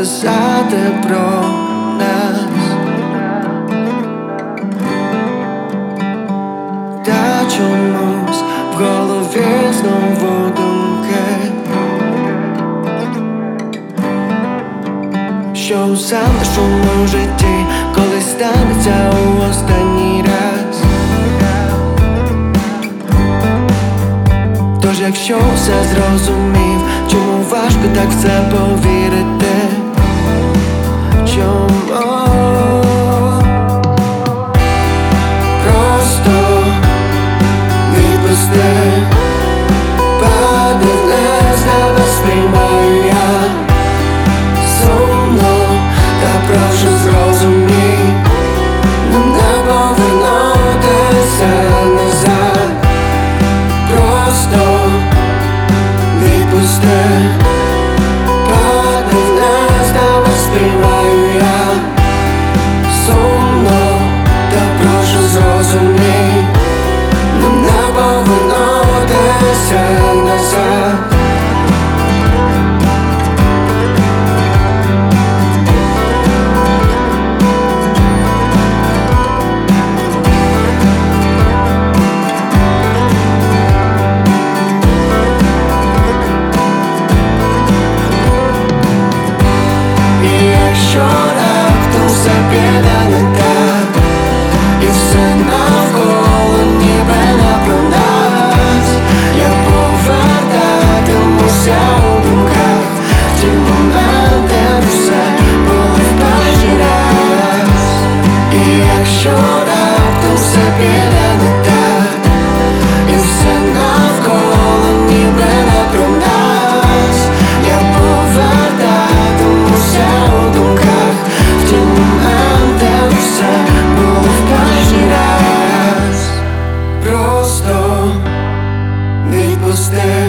розказати про нас. Та чомусь в голові знову думки, що усе в нашому житті колись станеться у останній раз. Тож якщо все зрозумів, чому важко так в це повірити? Чому? Просто відпусти, паде вниз, тебе сприймаю я сумно, та прошу зрозумій, нам не повернутися назад. Просто відпусти, паде вниз, тебе сприймаю я сумно, та прошу зрозумій, нам не повернутися назад. Якщо раптом все піде не так, і все навколо ніби не про нас, я повертатимуся у думках в ті моменти, все було в перший раз. І якщо раптом все піде не так, і все навколо ніби не про нас, я повертатимуся у думках в ті моменти, все було в перший раз. Просто відпусти,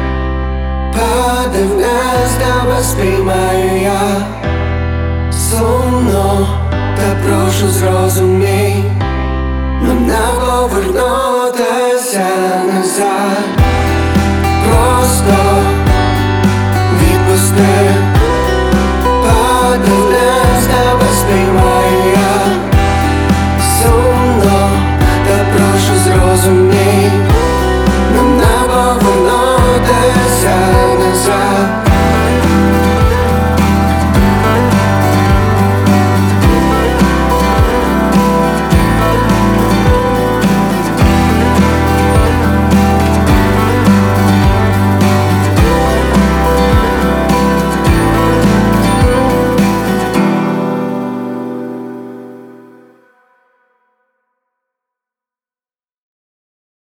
паде вниз, тебе сприймаю я сумно, та прошу зрозумій, нам не повернутися назад.